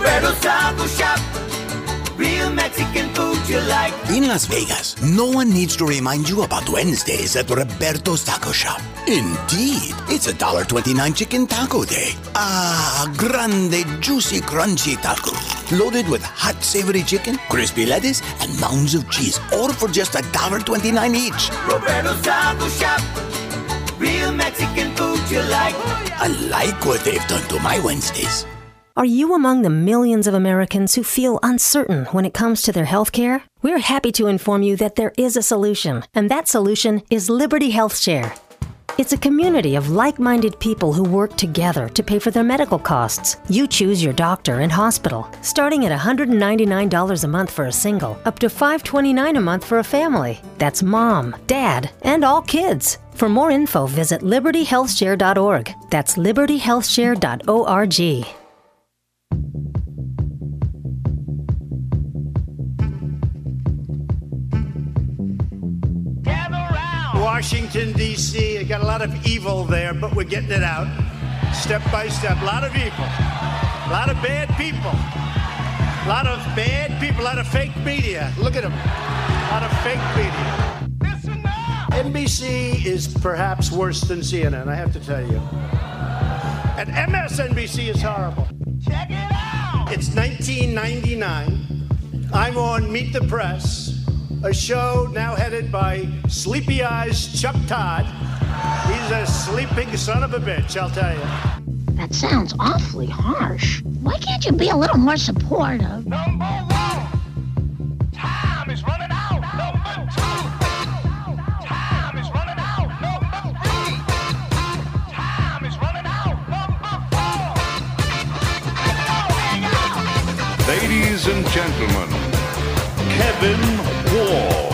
Roberto's Taco Shop. Real Mexican food you like. In Las Vegas, no one needs to remind you about Wednesdays at Roberto's Taco Shop. Indeed, it's $1.29 chicken taco day. Ah, grande, juicy, crunchy taco. Loaded with hot, savory chicken, crispy lettuce, and mounds of cheese. All for just $1.29 each. Roberto's Taco Shop. Real Mexican food you like. I like what they've done to my Wednesdays. Are you among the millions of Americans who feel uncertain when it comes to their health care? We're happy to inform you that there is a solution, and that solution is Liberty Health Share. It's a community of like-minded people who work together to pay for their medical costs. You choose your doctor and hospital, starting at $199 a month for a single, up to $529 a month for a family. That's mom, dad, and all kids. For more info, visit libertyhealthshare.org. That's libertyhealthshare.org. Washington, D.C. I got a lot of evil there, but we're getting it out step by step. A lot of evil. A lot of bad people. A lot of bad people. A lot of fake media. Look at them. A lot of fake media. Listen up. NBC is perhaps worse than CNN, I have to tell you. And MSNBC is horrible. Check it out. It's 1999. I'm on Meet the Press, a show now headed by Sleepy Eyes Chuck Todd. He's a sleeping son of a bitch, I'll tell you. That sounds awfully harsh. Why can't you be a little more supportive? Number one, time is running out. Number two, time is running out. Number three, time is running out. Number four. Ladies and gentlemen, Kevin Wall.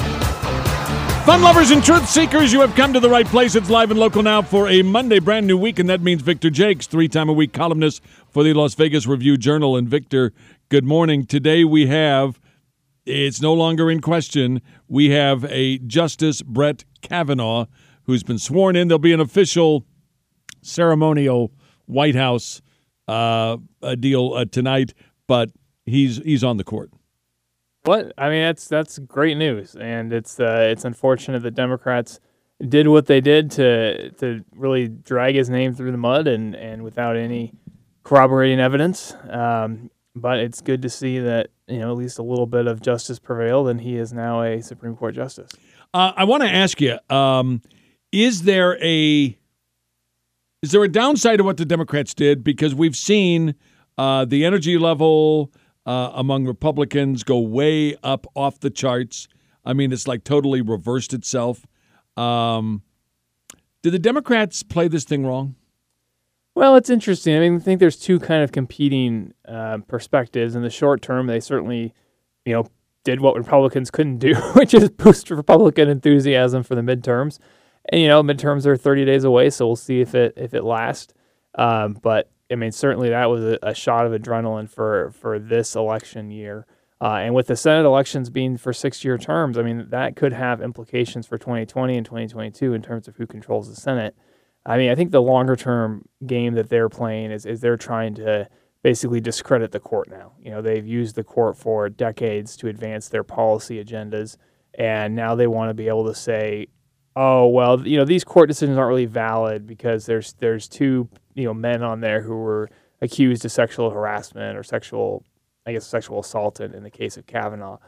Fun lovers and truth seekers, you have come to the right place. It's live and local now for a Monday brand new week, and that means Victor Jakes, 3-time-a-week columnist for the Las Vegas Review-Journal. And Victor, good morning. Today we have, it's no longer in question, we have a Justice Brett Kavanaugh who's been sworn in. There'll be an official ceremonial White House deal tonight, but he's on the court. What? I mean, that's great news, and it's unfortunate that Democrats did what they did to really drag his name through the mud and without any corroborating evidence. But it's good to see that at least a little bit of justice prevailed, and he is now a Supreme Court justice. I want to ask you: is there a downside to what the Democrats did? Because we've seen the energy level among Republicans go way up off the charts. I mean, it's like totally reversed itself. Did the Democrats play this thing wrong? Well, it's interesting. I mean, I think there's two kind of competing perspectives. In the short term, they certainly, did what Republicans couldn't do, which is boost Republican enthusiasm for the midterms. And, midterms are 30 days away, so we'll see if it lasts. But I mean, certainly that was a shot of adrenaline for this election year. And with the Senate elections being for 6-year terms, I mean, that could have implications for 2020 and 2022 in terms of who controls the Senate. I mean, I think the longer-term game that they're playing is they're trying to basically discredit the court now. They've used the court for decades to advance their policy agendas, and now they want to be able to say, oh, well, these court decisions aren't really valid because there's two men on there who were accused of sexual harassment or sexual assault in the case of Kavanaugh.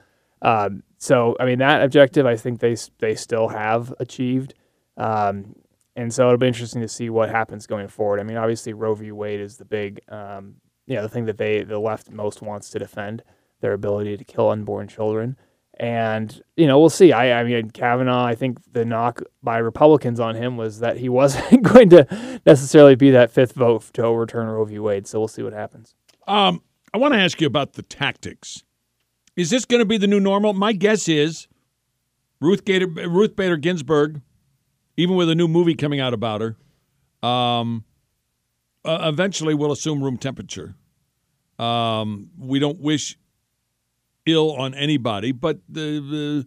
So, I mean, that objective, I think they still have achieved. And so it'll be interesting to see what happens going forward. I mean, obviously, Roe v. Wade is the big, the thing that the left most wants to defend, their ability to kill unborn children. And, we'll see. I mean, Kavanaugh, I think the knock by Republicans on him was that he wasn't going to necessarily be that fifth vote to overturn Roe v. Wade. So we'll see what happens. I want to ask you about the tactics. Is this going to be the new normal? My guess is Ruth Bader Ginsburg, even with a new movie coming out about her, eventually will assume room temperature. We don't wish ill on anybody, but the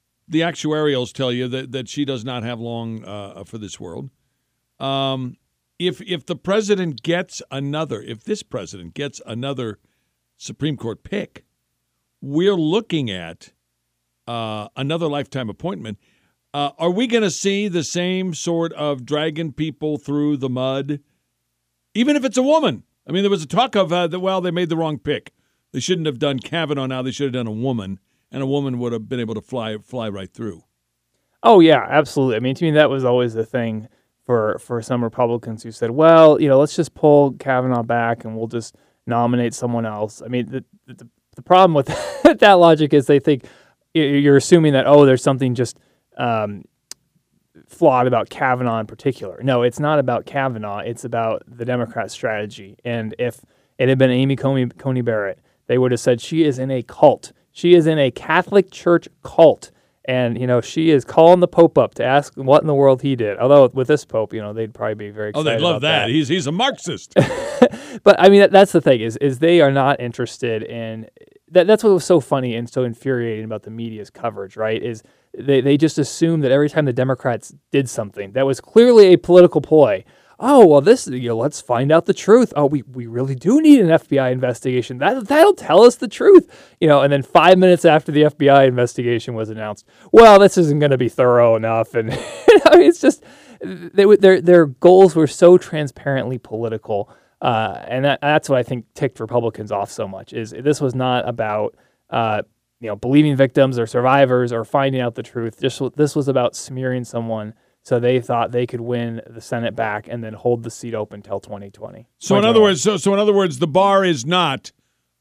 actuarials tell you that she does not have long for this world. if the president gets if this president gets another Supreme Court pick, we're looking at another lifetime appointment. Are we going to see the same sort of dragging people through the mud, even if it's a woman? I mean, there was a talk of they made the wrong pick. They shouldn't have done Kavanaugh. Now they should have done a woman, and a woman would have been able to fly right through. Oh yeah, absolutely. I mean, to me, that was always the thing for some Republicans who said, well, let's just pull Kavanaugh back and we'll just nominate someone else. I mean, the problem with that logic is they think you're assuming that, there's something just flawed about Kavanaugh in particular. No, it's not about Kavanaugh. It's about the Democrat strategy. And if it had been Amy Coney Barrett, they would have said she is in a cult. She is in a Catholic Church cult. And, she is calling the Pope up to ask what in the world he did. Although with this Pope, they'd probably be very excited. Oh, they'd love about that. He's a Marxist. But, I mean, that's the thing is they are not interested in that's what was so funny and so infuriating about the media's coverage, right, is they just assume that every time the Democrats did something that was clearly a political ploy, oh, well, this, let's find out the truth. Oh, we really do need an FBI investigation. That'll tell us the truth. And then 5 minutes after the FBI investigation was announced, well, this isn't going to be thorough enough. And I mean, it's just their goals were so transparently political. And that's what I think ticked Republicans off so much, is this was not about, believing victims or survivors or finding out the truth. This was about smearing someone. So they thought they could win the Senate back and then hold the seat open until 2020. So in other words, the bar is not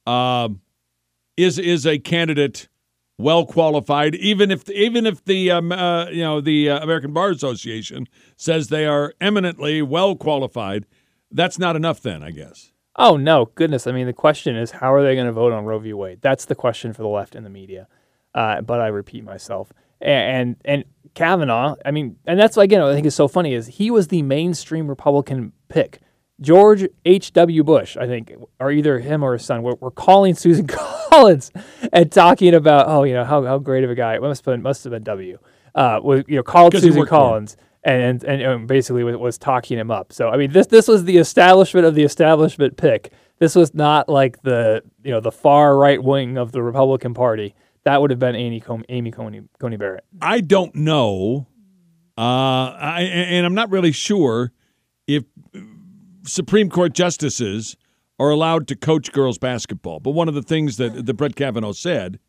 is a candidate well qualified, even if the American Bar Association says they are eminently well qualified. That's not enough, then, I guess. Oh no, goodness! I mean, the question is, how are they going to vote on Roe v. Wade? That's the question for the left and the media. But I repeat myself. And Kavanaugh, I mean, and that's, again, what I think is so funny is he was the mainstream Republican pick. George H.W. Bush, I think, or either him or his son, were calling Susan Collins and talking about, how great of a guy. It must have been W. Called Susan Collins and basically was talking him up. So, I mean, this was the establishment of the establishment pick. This was not like the far right wing of the Republican Party. That would have been Amy Coney Barrett. I don't know, and I'm not really sure if Supreme Court justices are allowed to coach girls basketball. But one of the things that Brett Kavanaugh said,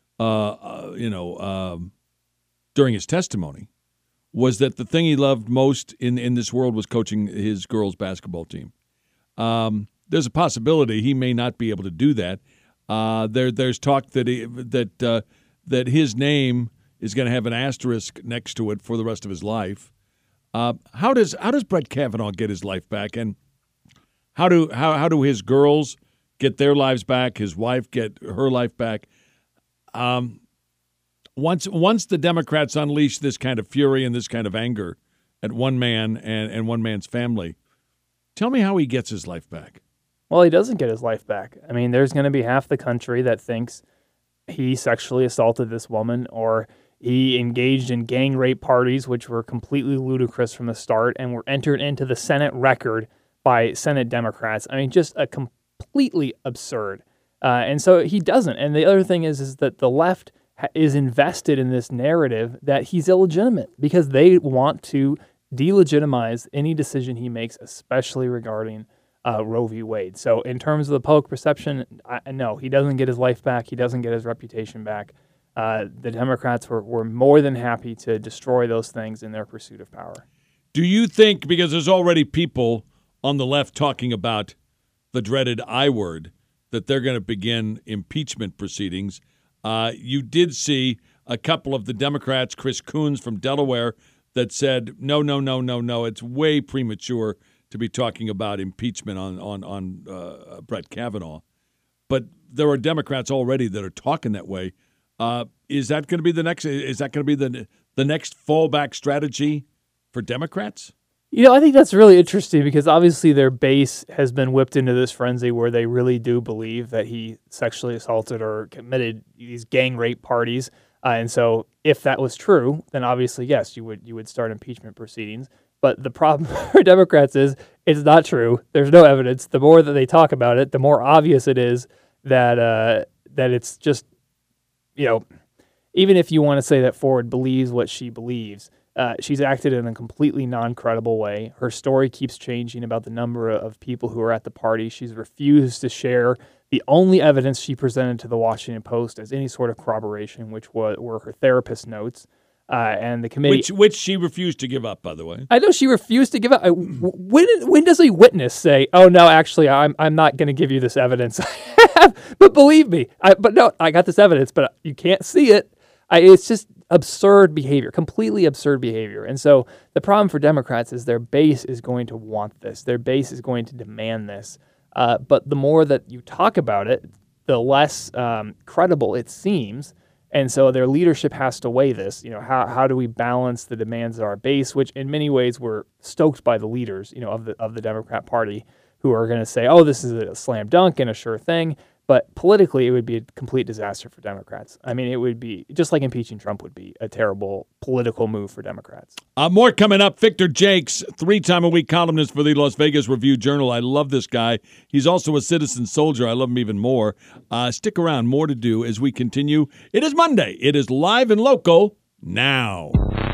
during his testimony, was that the thing he loved most in this world was coaching his girls basketball team. There's a possibility he may not be able to do that. There's talk that his name is going to have an asterisk next to it for the rest of his life. How does Brett Kavanaugh get his life back, and how do his girls get their lives back? His wife get her life back? Once the Democrats unleash this kind of fury and this kind of anger at one man and one man's family, tell me how he gets his life back. Well, he doesn't get his life back. I mean, there's going to be half the country that thinks he sexually assaulted this woman, or he engaged in gang rape parties, which were completely ludicrous from the start and were entered into the Senate record by Senate Democrats. I mean, just a completely absurd. And so he doesn't. And the other thing is that the left is invested in this narrative that he's illegitimate because they want to delegitimize any decision he makes, especially regarding Roe v. Wade. So in terms of the public perception, no, he doesn't get his life back. He doesn't get his reputation back. The Democrats were more than happy to destroy those things in their pursuit of power. Do you think, because there's already people on the left talking about the dreaded I word, that they're going to begin impeachment proceedings? You did see a couple of the Democrats, Chris Coons from Delaware, that said, no, it's way premature to be talking about impeachment on Brett Kavanaugh. But there are Democrats already that are talking that way. Is that going to be the next? Is that going to be the next fallback strategy for Democrats? I think that's really interesting because obviously their base has been whipped into this frenzy where they really do believe that he sexually assaulted or committed these gang rape parties. And so if that was true, then obviously, yes, you would start impeachment proceedings. But the problem for Democrats is it's not true. There's no evidence. The more that they talk about it, the more obvious it is that it's just, even if you want to say that Ford believes what she believes, she's acted in a completely non-credible way. Her story keeps changing about the number of people who are at the party. She's refused to share the only evidence she presented to the Washington Post as any sort of corroboration, which were her therapist notes. And the committee, which she refused to give up, by the way. I know she refused to give up. When does a witness say, "Oh no, actually, I'm not going to give you this evidence"? But believe me, I got this evidence, but you can't see it. It's just absurd behavior, completely absurd behavior. And so the problem for Democrats is their base is going to want this. Their base is going to demand this. But the more that you talk about it, the less credible it seems. And so their leadership has to weigh this. How do we balance the demands of our base, which in many ways were stoked by the leaders, of the Democrat Party, who are going to say, "Oh, this is a slam dunk and a sure thing." But politically, it would be a complete disaster for Democrats. I mean, it would be just like impeaching Trump would be a terrible political move for Democrats. More coming up. Victor Jakes, 3-time-a-week columnist for the Las Vegas Review-Journal. I love this guy. He's also a citizen soldier. I love him even more. Stick around. More to do as we continue. It is Monday. It is Live and Local now.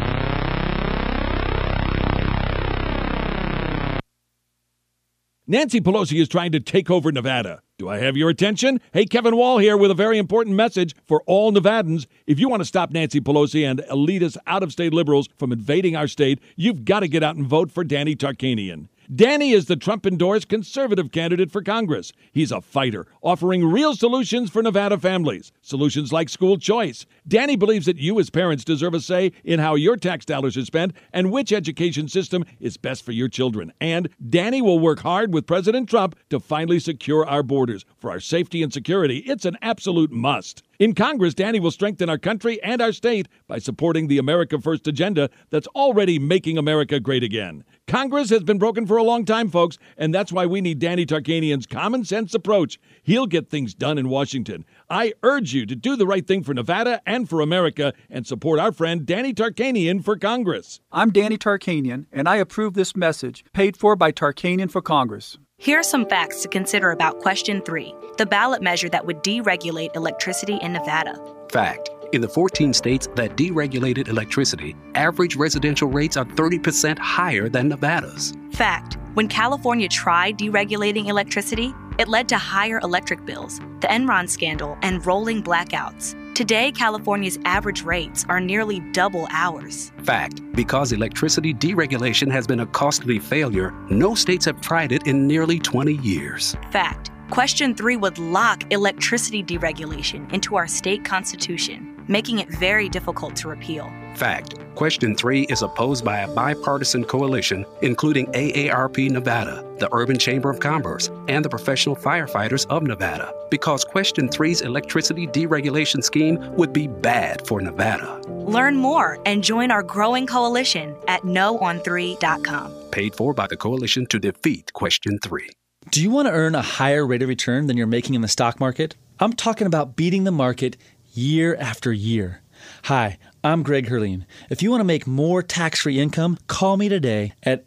Nancy Pelosi is trying to take over Nevada. Do I have your attention? Hey, Kevin Wall here with a very important message for all Nevadans. If you want to stop Nancy Pelosi and elitist out-of-state liberals from invading our state, you've got to get out and vote for Danny Tarkanian. Danny is the Trump-endorsed conservative candidate for Congress. He's a fighter, offering real solutions for Nevada families. Solutions like school choice. Danny believes that you as parents deserve a say in how your tax dollars are spent and which education system is best for your children. And Danny will work hard with President Trump to finally secure our borders. For our safety and security, it's an absolute must. In Congress, Danny will strengthen our country and our state by supporting the America First agenda that's already making America great again. Congress has been broken for a long time, folks, and that's why we need Danny Tarkanian's common sense approach. He'll get things done in Washington. I urge you to do the right thing for Nevada and for America and support our friend Danny Tarkanian for Congress. I'm Danny Tarkanian, and I approve this message, paid for by Tarkanian for Congress. Here are some facts to consider about Question 3, the ballot measure that would deregulate electricity in Nevada. Fact. In the 14 states that deregulated electricity, average residential rates are 30% higher than Nevada's. Fact. When California tried deregulating electricity, it led to higher electric bills, the Enron scandal, and rolling blackouts. Today, California's average rates are nearly double ours. Fact. Because electricity deregulation has been a costly failure, no states have tried it in nearly 20 years. Fact. Question 3 would lock electricity deregulation into our state constitution, making it very difficult to repeal. Fact. Question 3 is opposed by a bipartisan coalition, including AARP Nevada, the Urban Chamber of Commerce, and the Professional Firefighters of Nevada, because Question 3's electricity deregulation scheme would be bad for Nevada. Learn more and join our growing coalition at noon3.com. Paid for by the coalition to defeat Question 3. Do you want to earn a higher rate of return than you're making in the stock market? I'm talking about beating the market year after year. Hi, I'm Greg Herleen. If you want to make more tax-free income, call me today at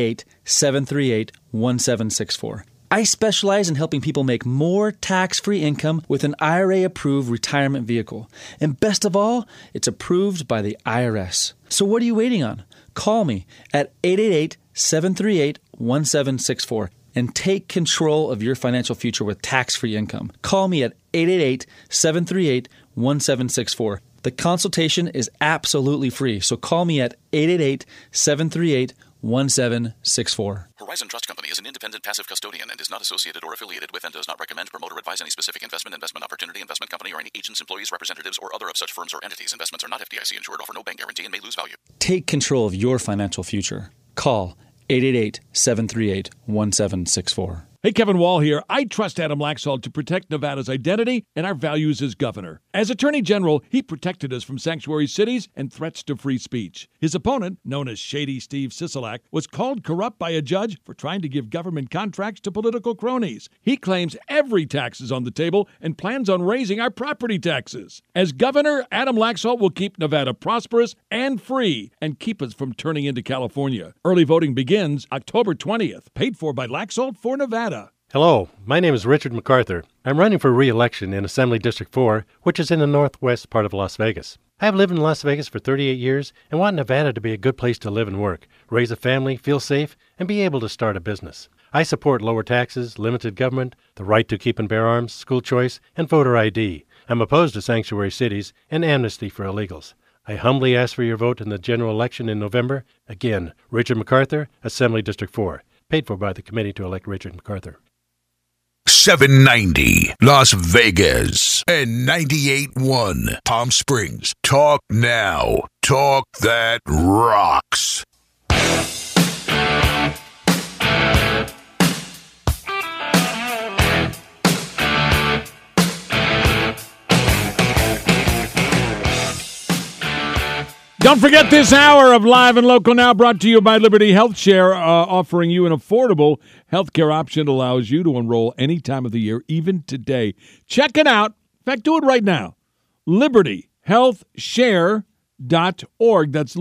888-738-1764. I specialize in helping people make more tax-free income with an IRA-approved retirement vehicle. And best of all, it's approved by the IRS. So what are you waiting on? Call me at 888-738-1764. and take control of your financial future with tax-free income. Call me at 888-738-1764. The consultation is absolutely free, so call me at 888-738-1764. Horizon Trust Company is an independent passive custodian and is not associated or affiliated with and does not recommend, promote, or advise any specific investment opportunity, investment company, or any agents, employees, representatives, or other of such firms or entities. Investments are not FDIC insured, offer no bank guarantee, and may lose value. Take control of your financial future. Call 888-738-1764. Hey, Kevin Wall here. I trust Adam Laxalt to protect Nevada's identity and our values as governor. As Attorney General, he protected us from sanctuary cities and threats to free speech. His opponent, known as Shady Steve Sisolak, was called corrupt by a judge for trying to give government contracts to political cronies. He claims every tax is on the table and plans on raising our property taxes. As governor, Adam Laxalt will keep Nevada prosperous and free and keep us from turning into California. Early voting begins October 20th. Paid for by Laxalt for Nevada. Hello, my name is Richard MacArthur. I'm running for re-election in Assembly District 4, which is in the northwest part of Las Vegas. I have lived in Las Vegas for 38 years and want Nevada to be a good place to live and work, raise a family, feel safe, and be able to start a business. I support lower taxes, limited government, the right to keep and bear arms, school choice, and voter ID. I'm opposed to sanctuary cities and amnesty for illegals. I humbly ask for your vote in the general election in November. Again, Richard MacArthur, Assembly District 4, paid for by the Committee to Elect Richard MacArthur. 790 Las Vegas and 98.1 Palm Springs. Talk now. Talk that rocks. Don't forget this hour of Live and Local Now brought to you by Liberty Health Share, offering you an affordable healthcare option that allows you to enroll any time of the year, even today. Check it out. In fact, do it right now. LibertyHealthShare.org. That's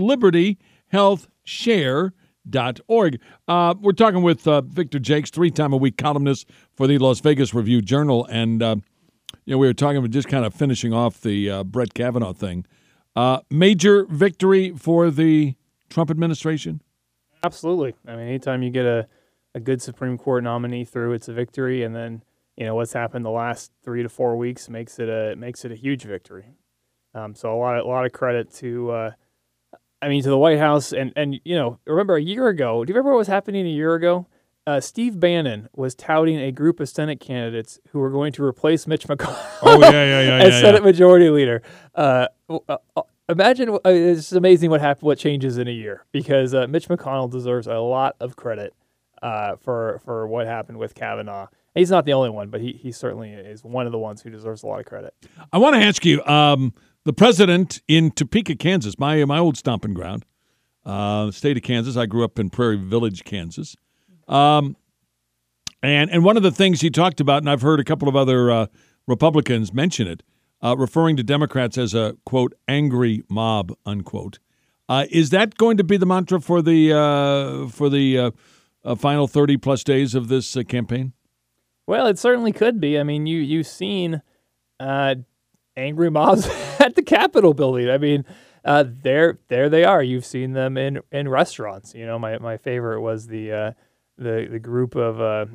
LibertyHealthShare.org. We're talking with Victor Jakes, 3-time-a-week columnist for the Las Vegas Review-Journal. And, we were talking about just kind of finishing off the Brett Kavanaugh thing. Major victory for the Trump administration? Absolutely. I mean, anytime you get a good Supreme Court nominee through, it's a victory. And then, what's happened the last 3 to 4 weeks makes it a huge victory. So a lot of credit to the White House. And remember a year ago, do you remember what was happening a year ago? Steve Bannon was touting a group of Senate candidates who were going to replace Mitch McConnell as Senate Majority Leader. Imagine, it's amazing what changes in a year, because Mitch McConnell deserves a lot of credit for what happened with Kavanaugh. He's not the only one, but he certainly is one of the ones who deserves a lot of credit. I want to ask you, the president in Topeka, Kansas, my old stomping ground, state of Kansas. I grew up in Prairie Village, Kansas. And one of the things he talked about, and I've heard a couple of other Republicans mention it, referring to Democrats as a, quote, angry mob, unquote. Is that going to be the mantra for the final 30-plus days of this campaign? Well, it certainly could be. I mean, you've seen angry mobs at the Capitol building. I mean, there they are. You've seen them in restaurants. My favorite was the group of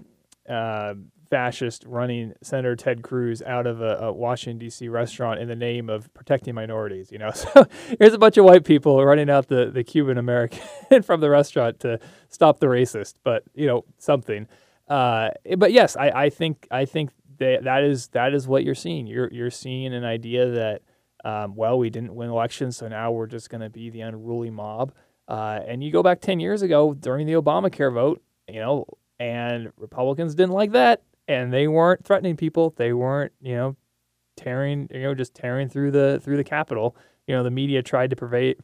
fascist running Senator Ted Cruz out of a Washington, D.C. restaurant in the name of protecting minorities. So here's a bunch of white people running out the Cuban American from the restaurant to stop the racist, but something. But yes, I think that is what you're seeing. You're seeing an idea that we didn't win elections, so now we're just going to be the unruly mob. And you go back 10 years ago during the Obamacare vote, and Republicans didn't like that, and they weren't threatening people. They weren't, tearing through the Capitol. The media tried to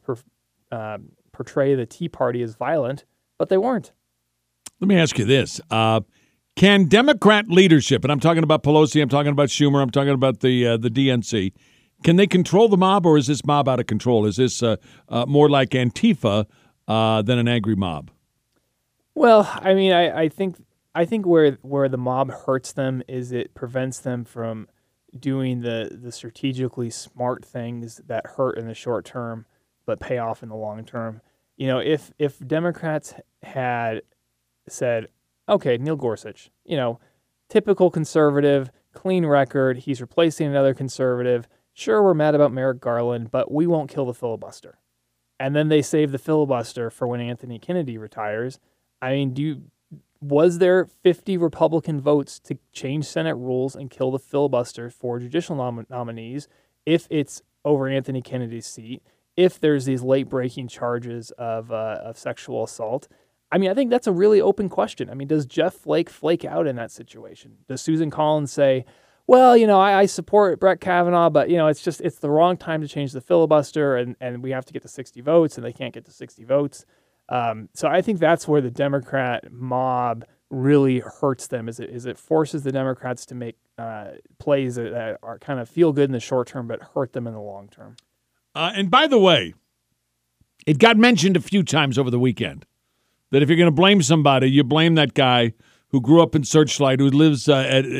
portray the Tea Party as violent, but they weren't. Let me ask you this. Can Democrat leadership, and I'm talking about Pelosi, I'm talking about Schumer, I'm talking about the DNC, can they control the mob, or is this mob out of control? Is this more like Antifa than an angry mob? Well, I mean, I think where the mob hurts them is it prevents them from doing the strategically smart things that hurt in the short term but pay off in the long term. If Democrats had said, okay, Neil Gorsuch, typical conservative, clean record, he's replacing another conservative. Sure, we're mad about Merrick Garland, but we won't kill the filibuster. And then they save the filibuster for when Anthony Kennedy retires. I mean, was there 50 Republican votes to change Senate rules and kill the filibuster for judicial nominees if it's over Anthony Kennedy's seat, if there's these late-breaking charges of sexual assault? I mean, I think that's a really open question. I mean, does Jeff Flake flake out in that situation? Does Susan Collins say, well, I support Brett Kavanaugh, but, it's the wrong time to change the filibuster, and we have to get to 60 votes, and they can't get to 60 votes. So I think that's where the Democrat mob really hurts them, is it forces the Democrats to make plays that are kind of feel good in the short term, but hurt them in the long term. And by the way, it got mentioned a few times over the weekend that if you're going to blame somebody, you blame that guy who grew up in Searchlight, who lives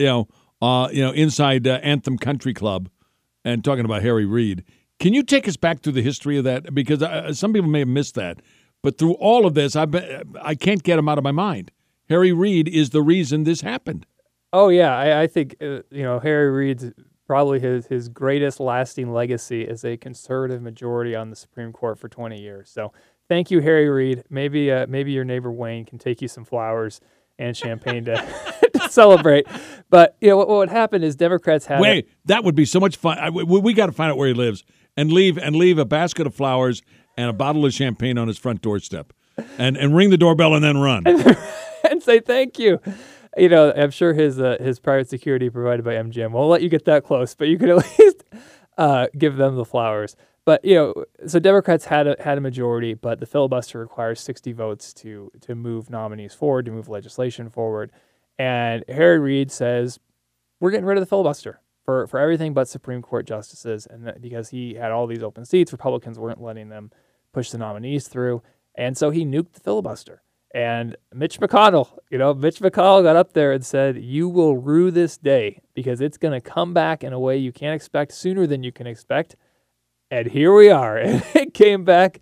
inside Anthem Country Club, and talking about Harry Reid. Can you take us back through the history of that? Because some people may have missed that, but through all of this, I can't get him out of my mind. Harry Reid is the reason this happened. Oh yeah, I think Harry Reid's probably his greatest lasting legacy is a conservative majority on the Supreme Court for 20 years. So thank you, Harry Reid. Maybe your neighbor Wayne can take you some flowers and champagne to celebrate. But what happened is Democrats had that would be so much fun. We got to find out where he lives and leave a basket of flowers and a bottle of champagne on his front doorstep, and ring the doorbell and then run and say thank you. I'm sure his private security provided by MGM won't let you get that close, but you could at least give them the flowers. But so Democrats had a majority, but the filibuster requires 60 votes to move nominees forward, to move legislation forward. And Harry Reid says, we're getting rid of the filibuster for everything but Supreme Court justices, and because he had all these open seats, Republicans weren't letting them push the nominees through, and so he nuked the filibuster. And Mitch McConnell got up there and said, you will rue this day because it's going to come back in a way you can't expect sooner than you can expect. And here we are. It came back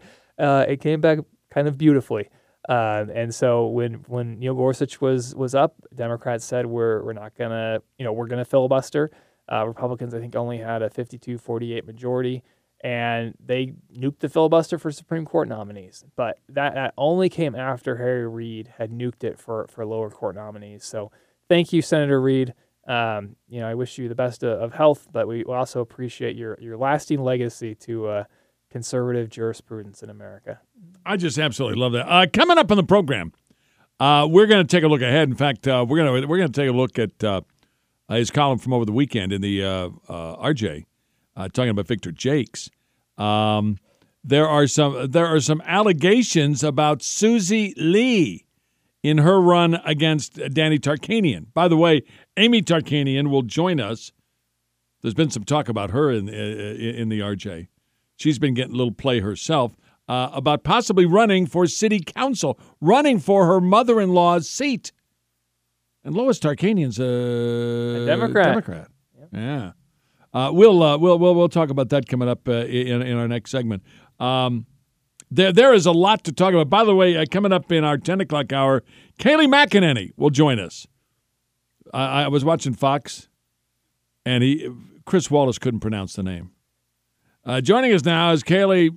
kind of beautifully. And so when Neil Gorsuch was up, Democrats said we're not gonna we're gonna filibuster. Republicans I think only had a 52-48 majority, and they nuked the filibuster for Supreme Court nominees. But that only came after Harry Reid had nuked it for lower court nominees. So thank you, Senator Reid. I wish you the best of health, but we also appreciate your lasting legacy to conservative jurisprudence in America. I just absolutely love that. Coming up on the program, we're going to take a look ahead. In fact, we're going to take a look at his column from over the weekend in the RJ, talking about Victor Jakes. There are some allegations about Susie Lee in her run against Danny Tarkanian. By the way, Amy Tarkanian will join us. There's been some talk about her in the RJ. She's been getting a little play herself about possibly running for city council, running for her mother-in-law's seat. And Lois Tarkanian's a Democrat. Yep. Yeah. We'll talk about that coming up in our next segment. There is a lot to talk about. By the way, coming up in our 10 o'clock hour, Kayleigh McEnany will join us. I was watching Fox, and Chris Wallace couldn't pronounce the name. Joining us now is Kayleigh.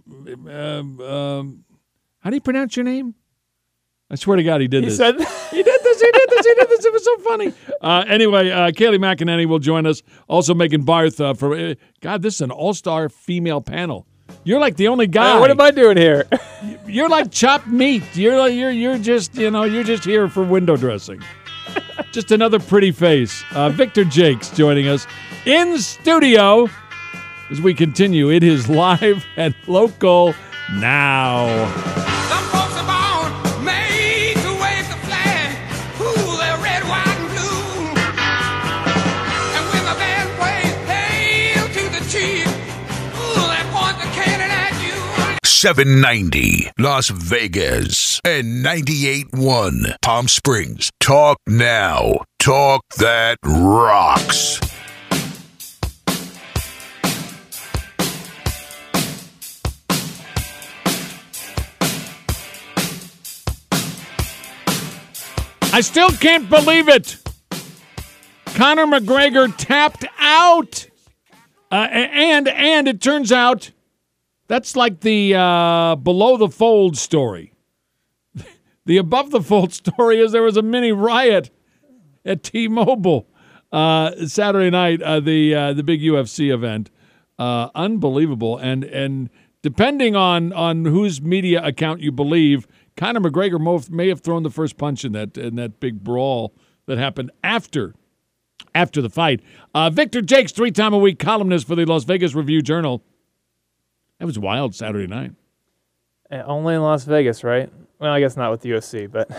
How do you pronounce your name? I swear to God, he did this. He did this. He did this. It was so funny. Anyway, Kayleigh McEnany will join us. Also, Megan Barth for God. This is an all-star female panel. You're like the only guy. What am I doing here? You're like chopped meat. You're just here for window dressing. Just another pretty face. Victor Jakes joining us in studio as we continue. It is live and local now. They're red, white, and blue. And when the band plays Hail to the Chief, they point the cannon at you. 790 Las Vegas and 98.1 Palm Springs. Talk now. Talk that rocks. I still can't believe it. Conor McGregor tapped out. And it turns out that's like the below the fold story. The above the fold story is there was a mini riot at T-Mobile Saturday night, the big UFC event. Unbelievable. And depending on whose media account you believe, Conor McGregor may have thrown the first punch in that big brawl that happened after the fight. Victor Jakes, 3-time-a-week columnist for the Las Vegas Review-Journal. That was wild Saturday night. Only in Las Vegas, right? Well, I guess not with the UFC, but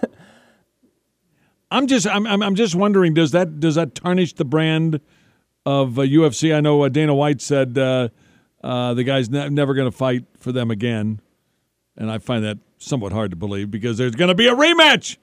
I'm just wondering, does that tarnish the brand of UFC? I know Dana White said the guy's never going to fight for them again, and I find that somewhat hard to believe because there's going to be a rematch.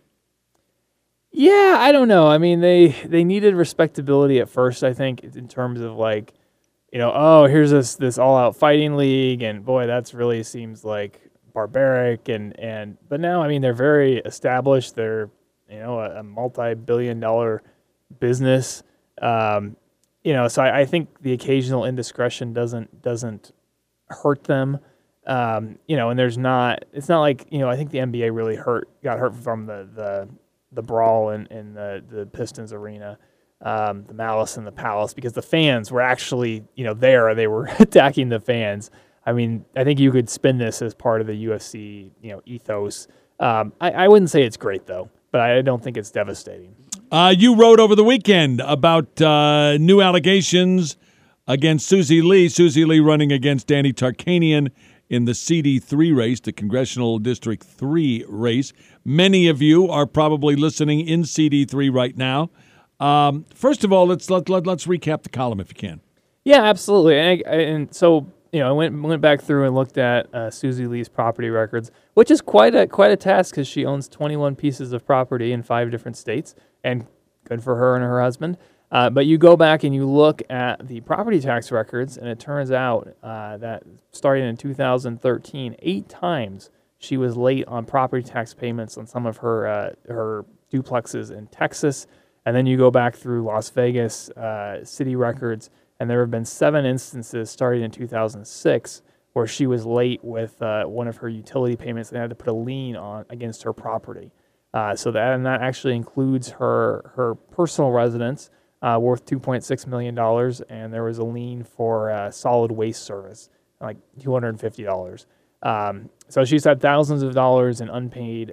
Yeah, I don't know. I mean, they needed respectability at first, I think, in terms of like, here's this all-out fighting league, and boy, that's really seems like barbaric. But now, I mean, they're very established. They're a multi-billion-dollar business. So I think the occasional indiscretion doesn't hurt them. And it's not like, I think the NBA really got hurt from the brawl in the Pistons arena, the Malice in the Palace, because the fans were actually, there. They were attacking the fans. I mean, I think you could spin this as part of the UFC, ethos. I wouldn't say it's great, though, but I don't think it's devastating. You wrote over the weekend about new allegations against Susie Lee. Susie Lee running against Danny Tarkanian in the CD3 race, the Congressional District 3 race. Many of you are probably listening in CD3 right now. First of all, let's recap the column if you can. Yeah, absolutely. And so I went back through and looked at Susie Lee's property records, which is quite a task because she owns 21 pieces of property in 5 different states, and good for her and her husband. But you go back and you look at the property tax records, and it turns out that starting in 2013, 8 times she was late on property tax payments on some of her duplexes in Texas. And then you go back through Las Vegas city records, and there have been 7 instances starting in 2006 where she was late with one of her utility payments and had to put a lien on against her property. So that actually includes her personal residence, worth $2.6 million, and there was a lien for solid waste service, like $250. So she's had thousands of dollars in unpaid.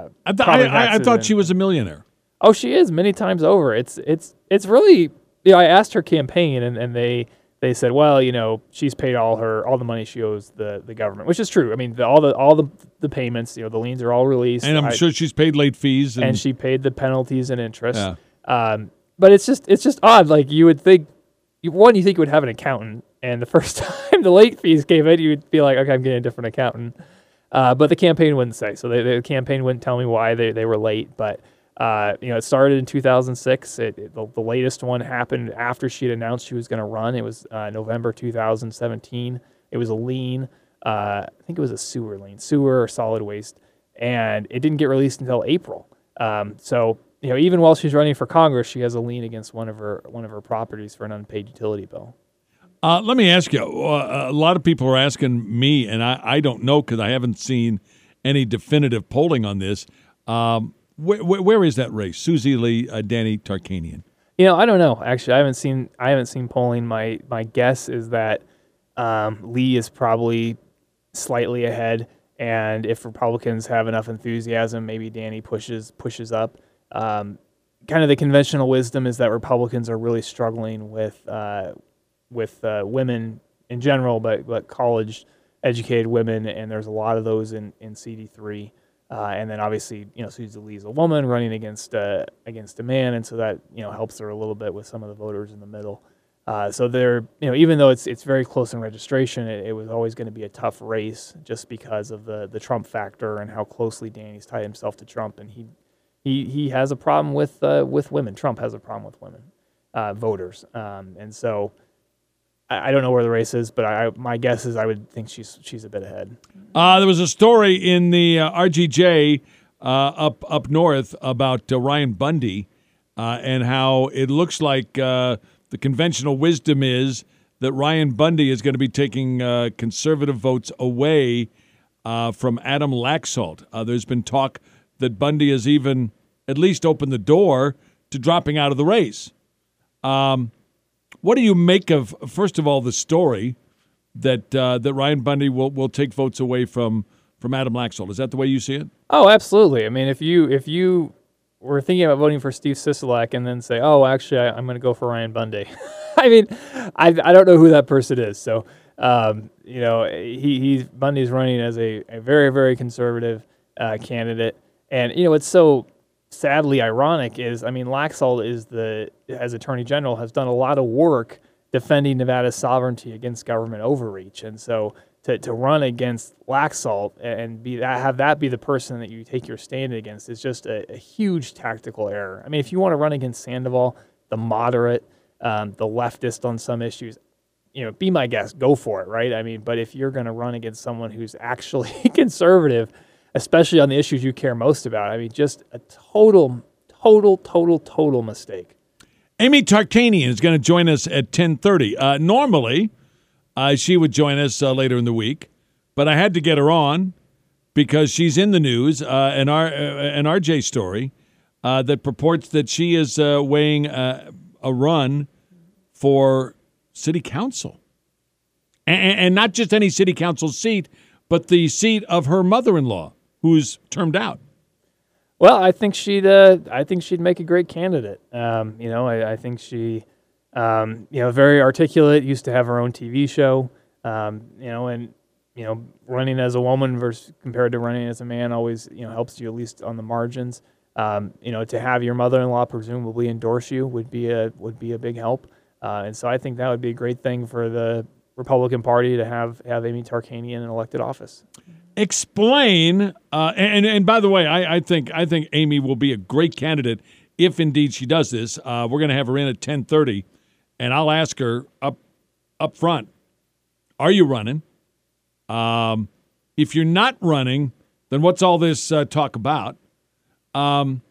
I thought she was a millionaire. Oh, she is many times over. It's really. I asked her campaign, and they said, well, she's paid all the money she owes the government, which is true. I mean, all the payments, the liens are all released, and I'm sure she's paid late fees, and she paid the penalties and interest. Yeah. But it's just odd. Like you would think, you think you would have an accountant, and the first time the late fees came in, you would be like, okay, I'm getting a different accountant. But the campaign wouldn't say. So the campaign wouldn't tell me why they were late. But it started in 2006. The latest one happened after she had announced she was going to run. It was November 2017. It was a lien. I think it was a sewer or solid waste, and it didn't get released until April. So even while she's running for Congress, she has a lien against one of her properties for an unpaid utility bill. Let me ask you. A lot of people are asking me, and I don't know because I haven't seen any definitive polling on this. Where is that race? Susie Lee, Danny Tarkanian. I don't know. Actually, I haven't seen polling. My guess is that Lee is probably slightly ahead, and if Republicans have enough enthusiasm, maybe Danny pushes up. Kind of the conventional wisdom is that Republicans are really struggling with women in general, but college-educated women, and there's a lot of those in CD3. And then obviously, Susie Lee is a woman running against a man, and so that helps her a little bit with some of the voters in the middle. So they're even though it's very close in registration, it was always going to be a tough race just because of the Trump factor and how closely Danny's tied himself to Trump, and he has a problem with women. Trump has a problem with women voters, and so I don't know where the race is, but my guess is I would think she's a bit ahead. There was a story in the RGJ up north about Ryan Bundy and how it looks like the conventional wisdom is that Ryan Bundy is going to be taking conservative votes away from Adam Laxalt. There's been talk that Bundy has even at least opened the door to dropping out of the race. What do you make of, first of all, the story that Ryan Bundy will take votes away from Adam Laxalt? Is that the way you see it? Oh, absolutely. I mean, if you were thinking about voting for Steve Sisolak and then say, oh, actually, I'm going to go for Ryan Bundy. I mean, I don't know who that person is. So, Bundy's running as a very, very conservative candidate. And, what's so sadly ironic is, I mean, Laxalt as Attorney General, has done a lot of work defending Nevada's sovereignty against government overreach. And so to run against Laxalt and have that be the person that you take your stand against is just a huge tactical error. I mean, if you want to run against Sandoval, the moderate, the leftist on some issues, be my guest, go for it, right? I mean, but if you're going to run against someone who's actually conservative, especially on the issues you care most about, I mean, just a total mistake. Amy Tarkanian is going to join us at 10:30. Normally, she would join us later in the week, but I had to get her on because she's in the news, an RJ story that purports that she is weighing a run for city council. And not just any city council seat, but the seat of her mother-in-law, who's termed out. Well, I think she'd make a great candidate. I think she, very articulate. Used to have her own TV show. Running as a woman versus compared to running as a man always, helps you at least on the margins. To have your mother-in-law presumably endorse you would be a big help. And so I think that would be a great thing for the Republican Party to have Amy Tarkanian in elected office. Explain, and by the way, I think Amy will be a great candidate if indeed she does this. We're going to have her in at 10:30, and I'll ask her up front, are you running? If you're not running, then what's all this talk about? I'm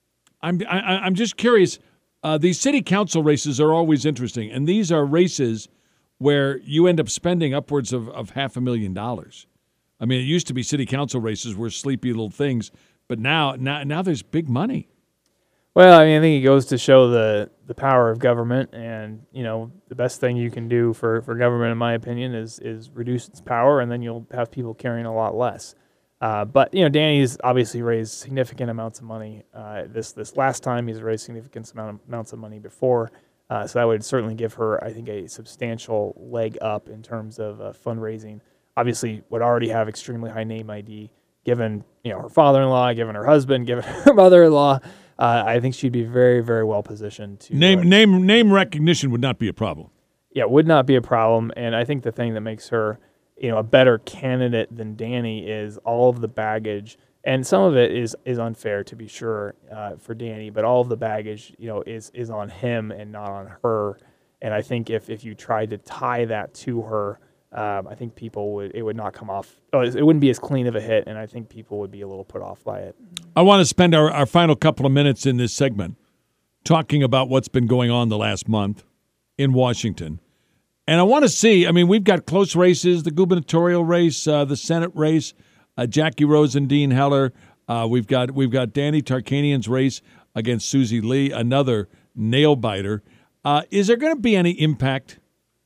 just curious. These city council races are always interesting, and these are races where you end up spending upwards of $500,000. I mean, it used to be city council races were sleepy little things, but now there's big money. Well, I think it goes to show the power of government, and the best thing you can do for government, in my opinion, is reduce its power, and then you'll have people carrying a lot less. But Danny's obviously raised significant amounts of money. This last time he's raised significant amounts of money before, so that would certainly give her, I think, a substantial leg up in terms of fundraising. Obviously, would already have extremely high name ID, given her father-in-law, given her husband, given her mother-in-law. I think she'd be very, very well positioned to name recognition would not be a problem. Yeah, it would not be a problem, and I think the thing that makes her a better candidate than Danny is all of the baggage, and some of it is unfair to be sure for Danny, but all of the baggage is on him and not on her. And I think if you tried to tie that to her, I think it would not come off. It wouldn't be as clean of a hit, and I think people would be a little put off by it. I want to spend our final couple of minutes in this segment talking about what's been going on the last month in Washington. And I want to see, we've got close races, the gubernatorial race, the Senate race, Jackie Rose and Dean Heller. We've got Danny Tarkanian's race against Susie Lee, another nail-biter. Is there going to be any impact?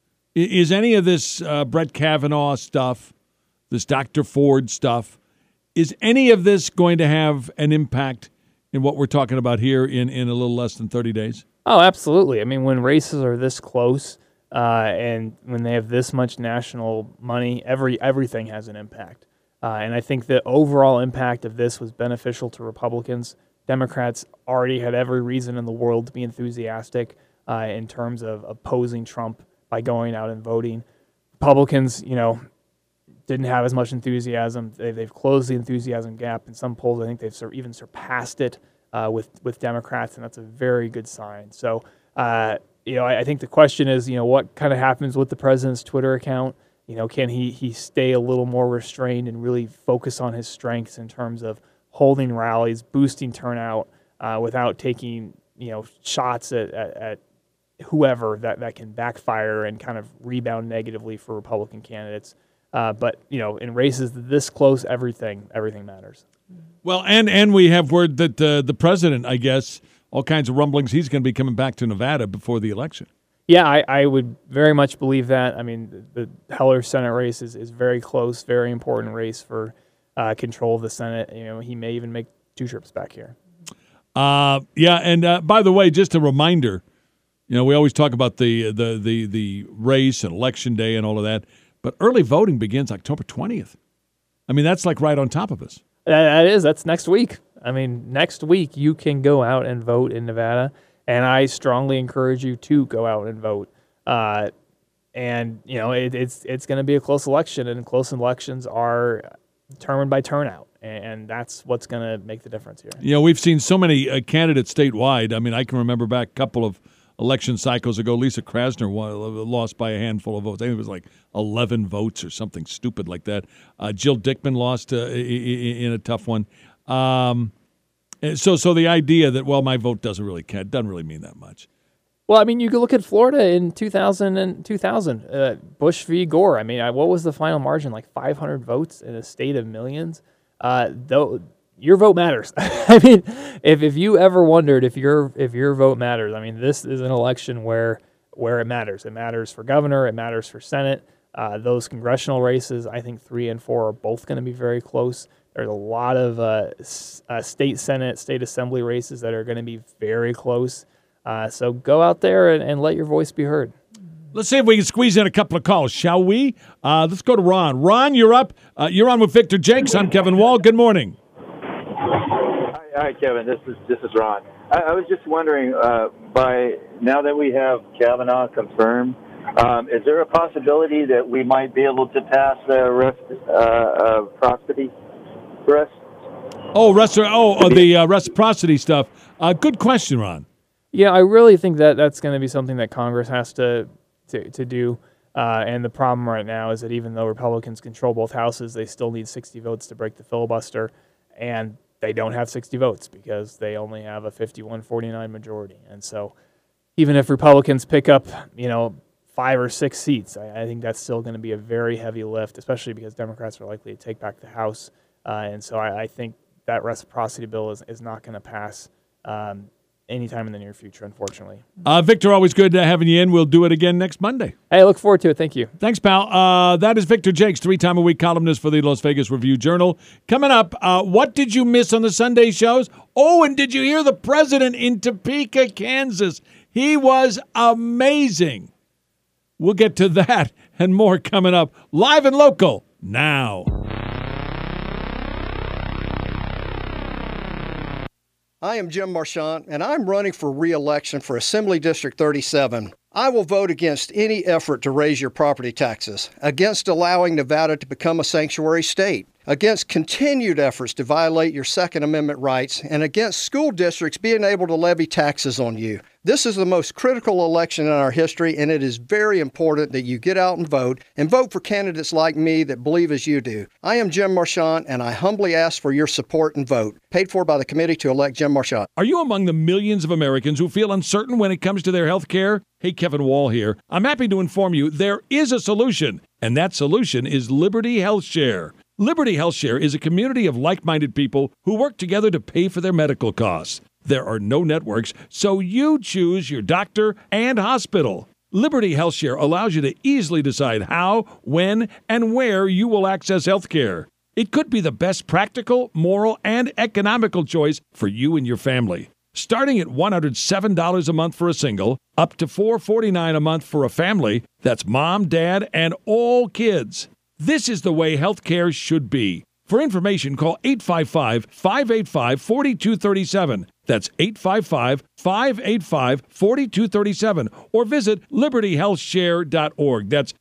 Is any of this Brett Kavanaugh stuff, this Dr. Ford stuff, is any of this going to have an impact in what we're talking about here in a little less than 30 days? Oh, absolutely. When races are this close and when they have this much national money, everything has an impact. And I think the overall impact of this was beneficial to Republicans. Democrats already had every reason in the world to be enthusiastic in terms of opposing Trump by going out and voting. Republicans, didn't have as much enthusiasm. They've closed the enthusiasm gap. In some polls, I think they've even surpassed it with Democrats, and that's a very good sign. So, I think the question is, what kind of happens with the president's Twitter account? Can he stay a little more restrained and really focus on his strengths in terms of holding rallies, boosting turnout, without taking shots at whoever that can backfire and kind of rebound negatively for Republican candidates. But in races this close, everything matters. Well, and we have word that the president, I guess, all kinds of rumblings, he's going to be coming back to Nevada before the election. Yeah, I would very much believe that. The Heller Senate race is very close, very important race for control of the Senate. He may even make 2 trips back here. And by the way, just a reminder, we always talk about the race and election day and all of that, but early voting begins October 20th. I mean, that's like right on top of us. That's next week. I mean, next week you can go out and vote in Nevada, and I strongly encourage you to go out and vote. It's going to be a close election, and close elections are determined by turnout, and that's what's going to make the difference here. We've seen so many candidates statewide. I mean, I can remember back a couple of election cycles ago, Lisa Krasner lost by a handful of votes. I think it was like 11 votes or something stupid like that. Jill Dickman lost in a tough one. So the idea that, my vote doesn't really count, doesn't really mean that much. Well, I mean, you could look at Florida in 2000, Bush v. Gore. I mean, what was the final margin? Like 500 votes in a state of millions? Though your vote matters. I mean, if you ever wondered if your vote matters, I mean, this is an election where it matters. It matters for governor. It matters for Senate. Those congressional races, I think 3 and 4 are both going to be very close. There's a lot of state Senate, state assembly races that are going to be very close. So go out there and let your voice be heard. Let's see if we can squeeze in a couple of calls, shall we? Let's go to Ron. Ron, you're up. You're on with Victor Jakes. I'm Kevin Wall. Good morning. Hi, Kevin. This is Ron. I was just wondering, by now that we have Kavanaugh confirmed, is there a possibility that we might be able to pass the reciprocity? The reciprocity stuff. Good question, Ron. Yeah, I really think that's going to be something that Congress has to do. And the problem right now is that even though Republicans control both houses, they still need 60 votes to break the filibuster. And they don't have 60 votes because they only have a 51-49 majority. And so even if Republicans pick up, 5 or 6 seats, I think that's still going to be a very heavy lift, especially because Democrats are likely to take back the House. And so I think that reciprocity bill is not going to pass anytime in the near future, unfortunately. Victor, always good having you in. We'll do it again next Monday. Hey, I look forward to it. Thank you. Thanks, pal. That is Victor Jakes, 3-time-a-week columnist for the Las Vegas Review-Journal. Coming up, what did you miss on the Sunday shows? Oh, and did you hear the president in Topeka, Kansas? He was amazing. We'll get to that and more coming up live and local now. I am Jim Marchant, and I'm running for re-election for Assembly District 37. I will vote against any effort to raise your property taxes, against allowing Nevada to become a sanctuary state, against continued efforts to violate your Second Amendment rights, and against school districts being able to levy taxes on you. This is the most critical election in our history, and it is very important that you get out and vote for candidates like me that believe as you do. I am Jim Marchant, and I humbly ask for your support and vote. Paid for by the committee to elect Jim Marchant. Are you among the millions of Americans who feel uncertain when it comes to their health care? Hey, Kevin Wall here. I'm happy to inform you there is a solution, and that solution is Liberty Health Share. Liberty Health Share is a community of like-minded people who work together to pay for their medical costs. There are no networks, so you choose your doctor and hospital. Liberty Health Share allows you to easily decide how, when, and where you will access health care. It could be the best practical, moral, and economical choice for you and your family. Starting at $107 a month for a single, up to $449 a month for a family, that's mom, dad, and all kids. This is the way health care should be. For information, call 855-585-4237. That's 855-585-4237. Or visit libertyhealthshare.org. That's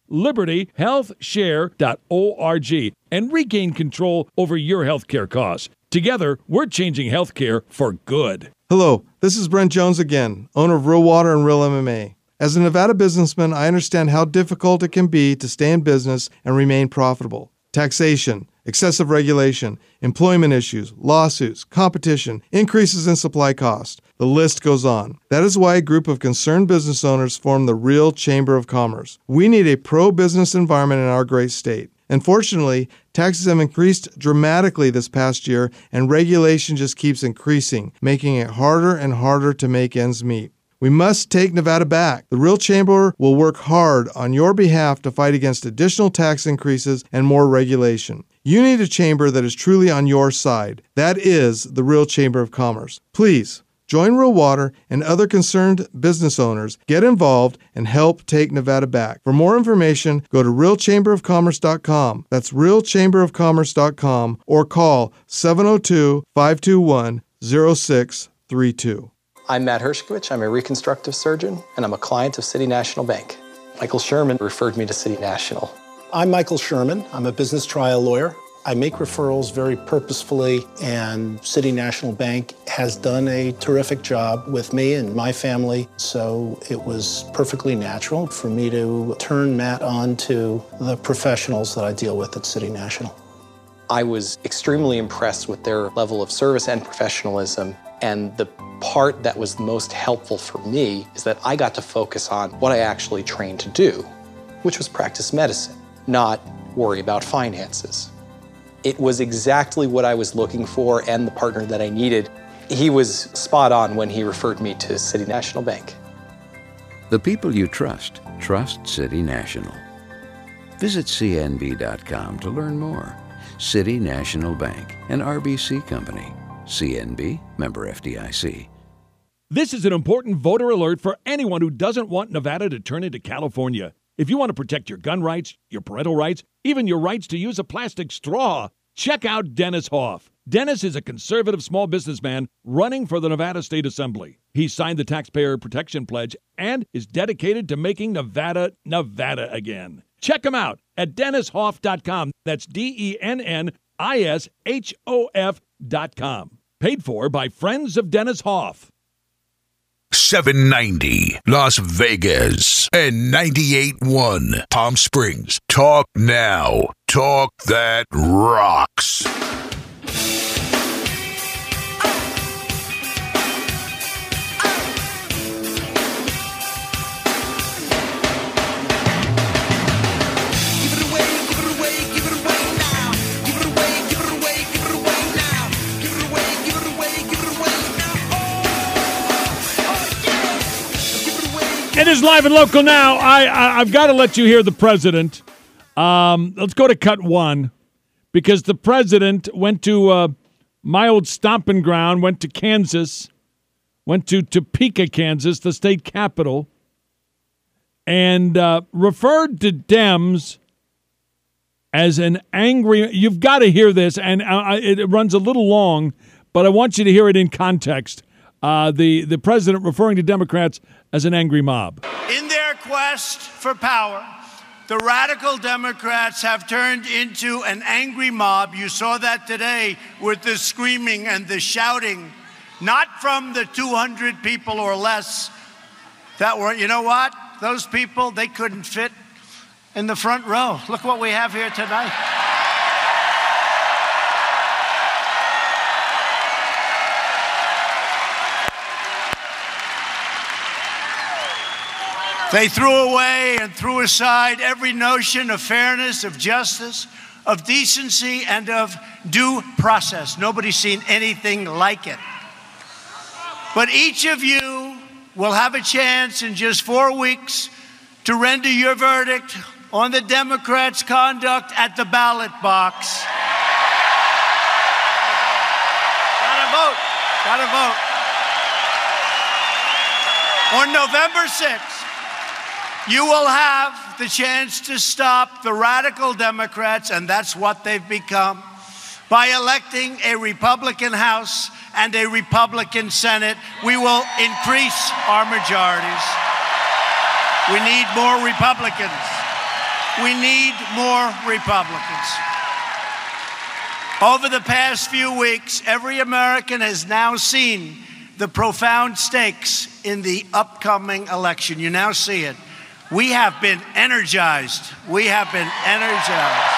libertyhealthshare.org. And regain control over your health care costs. Together, we're changing health care for good. Hello, this is Brent Jones again, owner of Real Water and Real MMA. As a Nevada businessman, I understand how difficult it can be to stay in business and remain profitable. Taxation, excessive regulation, employment issues, lawsuits, competition, increases in supply cost. The list goes on. That is why a group of concerned business owners formed the Real Chamber of Commerce. We need a pro-business environment in our great state. Unfortunately, taxes have increased dramatically this past year, and regulation just keeps increasing, making it harder and harder to make ends meet. We must take Nevada back. The Real Chamber will work hard on your behalf to fight against additional tax increases and more regulation. You need a chamber that is truly on your side. That is the Real Chamber of Commerce. Please join Real Water and other concerned business owners. Get involved and help take Nevada back. For more information, go to realchamberofcommerce.com. That's realchamberofcommerce.com or call 702-521-0632. I'm Matt Hershkovich. I'm a reconstructive surgeon, and I'm a client of City National Bank. Michael Sherman referred me to City National. I'm Michael Sherman. I'm a business trial lawyer. I make referrals very purposefully, and City National Bank has done a terrific job with me and my family, so it was perfectly natural for me to turn Matt on to the professionals that I deal with at City National. I was extremely impressed with their level of service and professionalism, and the part that was most helpful for me is that I got to focus on what I actually trained to do, which was practice medicine, not worry about finances. It was exactly what I was looking for and the partner that I needed. He was spot on when he referred me to City National Bank. The people you trust City National. Visit cnb.com to learn more. City National Bank, an RBC company. CNB, member FDIC. This is an important voter alert for anyone who doesn't want Nevada to turn into California. If you want to protect your gun rights, your parental rights, even your rights to use a plastic straw, check out Dennis Hoff. Dennis is a conservative small businessman running for the Nevada State Assembly. He signed the Taxpayer Protection Pledge and is dedicated to making Nevada, Nevada again. Check him out at DennisHoff.com. That's DennisHoff.com. Paid for by Friends of Dennis Hoff. 790 Las Vegas and 98.1 Palm Springs. Talk now. Talk that rocks. It is live and local now. I've got to let you hear the president. Let's go to cut one, because the president went to my old stomping ground, went to Kansas, went to Topeka, Kansas, the state capital, and referred to Dems as an angry. You've got to hear this, and it runs a little long, but I want you to hear it in context. The president referring to Democrats as an angry mob. In their quest for power, the radical Democrats have turned into an angry mob. You saw that today with the screaming and the shouting, not from the 200 people or less that were, you know what? Those people, they couldn't fit in the front row. Look what we have here tonight. They threw away and threw aside every notion of fairness, of justice, of decency, and of due process. Nobody's seen anything like it. But each of you will have a chance in just 4 weeks to render your verdict on the Democrats' conduct at the ballot box. Gotta vote. Gotta vote. On November 6th, you will have the chance to stop the radical Democrats, and that's what they've become, by electing a Republican House and a Republican Senate. We will increase our majorities. We need more Republicans. We need more Republicans. Over the past few weeks, every American has now seen the profound stakes in the upcoming election. You now see it. We have been energized. We have been energized.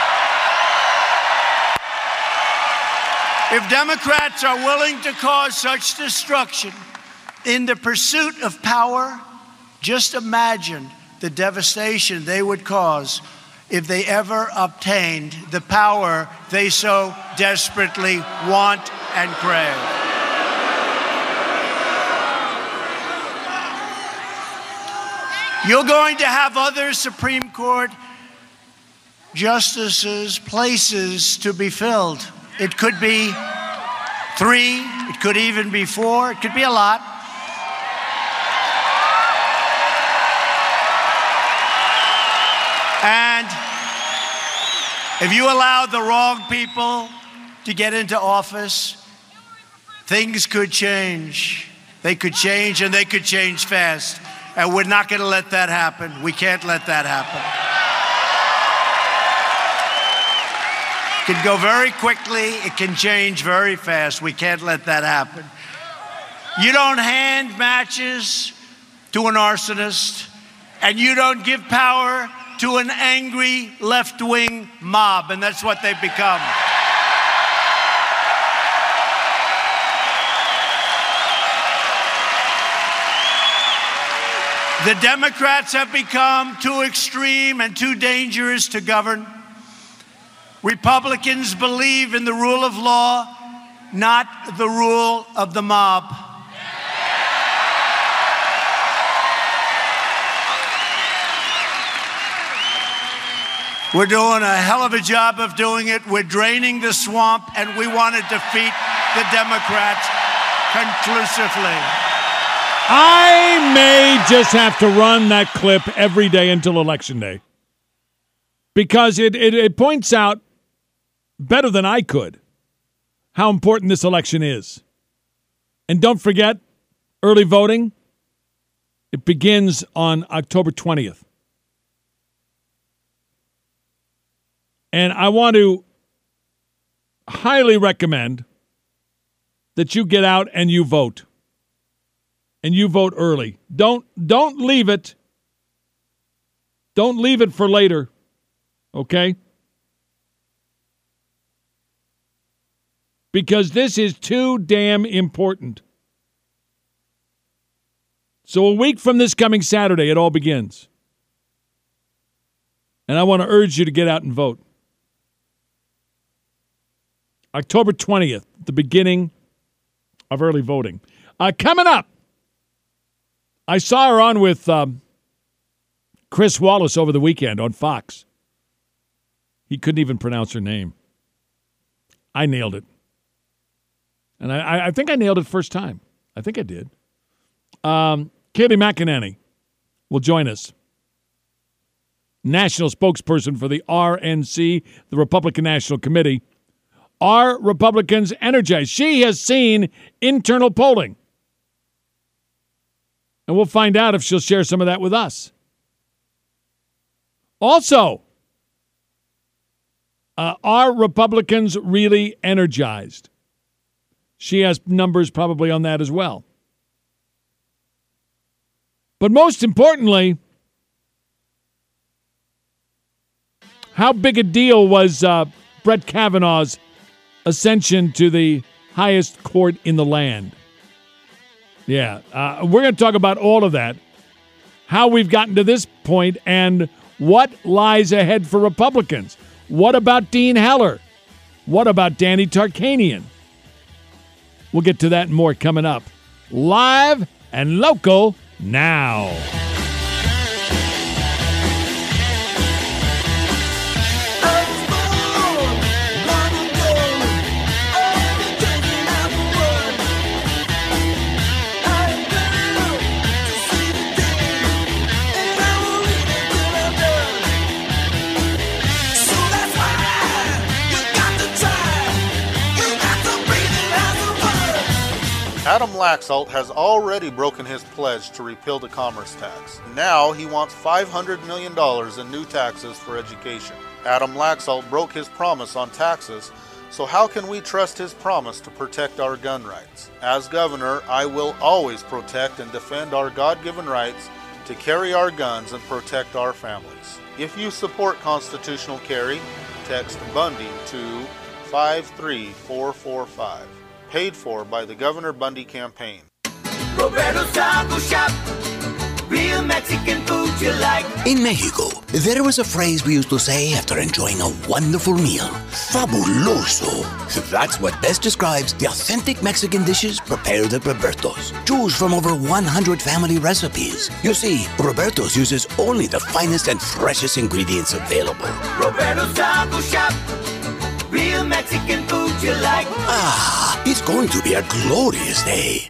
If Democrats are willing to cause such destruction in the pursuit of power, just imagine the devastation they would cause if they ever obtained the power they so desperately want and crave. You're going to have other Supreme Court justices' places to be filled. It could be 3, it could even be 4, it could be a lot. And if you allow the wrong people to get into office, things could change. They could change, and they could change fast. And we're not going to let that happen. We can't let that happen. It can go very quickly. It can change very fast. We can't let that happen. You don't hand matches to an arsonist, and you don't give power to an angry left-wing mob, and that's what they've become. The Democrats have become too extreme and too dangerous to govern. Republicans believe in the rule of law, not the rule of the mob. We're doing a hell of a job of doing it. We're draining the swamp, and we want to defeat the Democrats conclusively. I may just have to run that clip every day until Election Day, because it points out better than I could how important this election is. And don't forget, early voting, it begins on October 20th. And I want to highly recommend that you get out and you vote. And you vote early. Don't leave it. Don't leave it for later. Okay? Because this is too damn important. So a week from this coming Saturday, it all begins. And I want to urge you to get out and vote. October 20th, the beginning of early voting. Coming up, I saw her on with Chris Wallace over the weekend on Fox. He couldn't even pronounce her name. I nailed it. And I think I nailed it first time. I think I did. Kayleigh McEnany will join us. National spokesperson for the RNC, the Republican National Committee. Are Republicans energized? She has seen internal polling. And we'll find out if she'll share some of that with us. Also, are Republicans really energized? She has numbers probably on that as well. But most importantly, how big a deal was Brett Kavanaugh's ascension to the highest court in the land? Yeah, we're going to talk about all of that, how we've gotten to this point, and what lies ahead for Republicans. What about Dean Heller? What about Danny Tarkanian? We'll get to that and more coming up. Live and local now. Adam Laxalt has already broken his pledge to repeal the commerce tax. Now he wants $500 million in new taxes for education. Adam Laxalt broke his promise on taxes, so how can we trust his promise to protect our gun rights? As governor, I will always protect and defend our God-given rights to carry our guns and protect our families. If you support constitutional carry, text Bundy to 53445. Paid for by the Governor Bundy campaign. Roberto's Taco Shop. Real Mexican food you like. En México, There was a phrase we used to say after enjoying a wonderful meal. Fabuloso. That's what best describes the authentic Mexican dishes prepared at Roberto's. Choose from over 100 family recipes. You see, Roberto's uses only the finest and freshest ingredients available. Roberto's Taco Shop. Real Mexican food you like. Ah, it's going to be a glorious day.